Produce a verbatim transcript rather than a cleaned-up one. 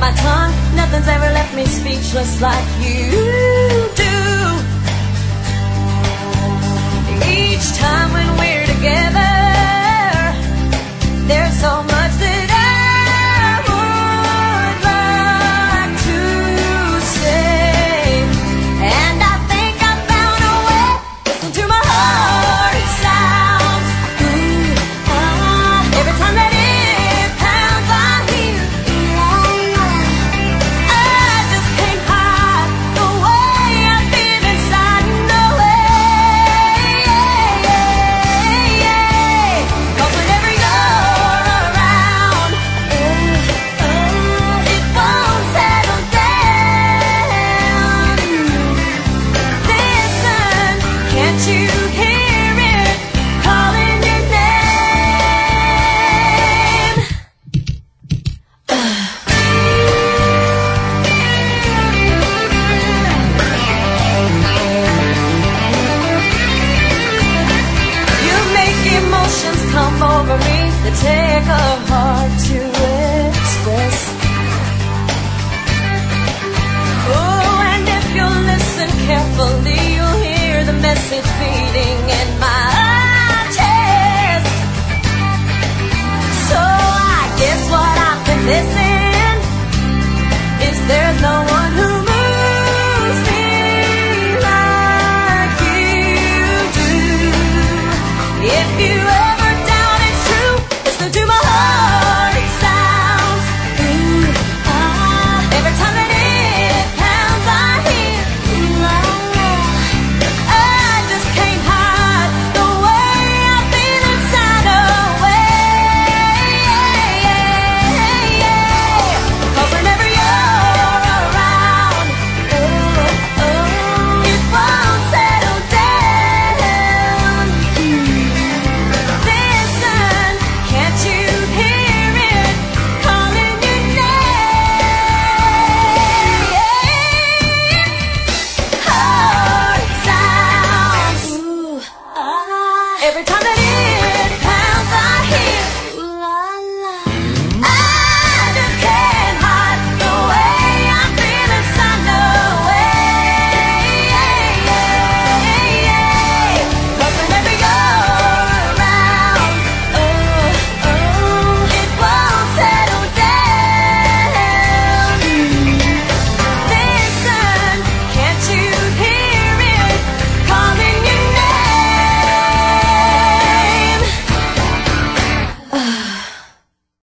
my tongue. Nothing's ever left me speechless like you do. Each time when we're together, there's so much that I would like to say, and I think I found a way. Listen to my heart sounds. Ooh, ah, every time that it pounds, I hear. I just can't hide the way I feel inside. No way, cause whenever you're around, oh, oh, it won't settle down. Listen, can't you hear it calling your name? You make emotions come over me that take a heart to express. Oh, and if you listen carefully, you'll hear the message beating in my chest. So I guess what I've been missing is there's no one who moves me like you do. If you ever doubt it's true, listen to my heart sounds. Ooh, ah, every time that it pounds, I hear. Ooh, ah, I just can't hide the way I feel inside. Oh, cause whenever you're around, oh, oh, it won't settle down. Listen, can't you hear it calling your name? Heart sounds. Ooh, ah, every time that it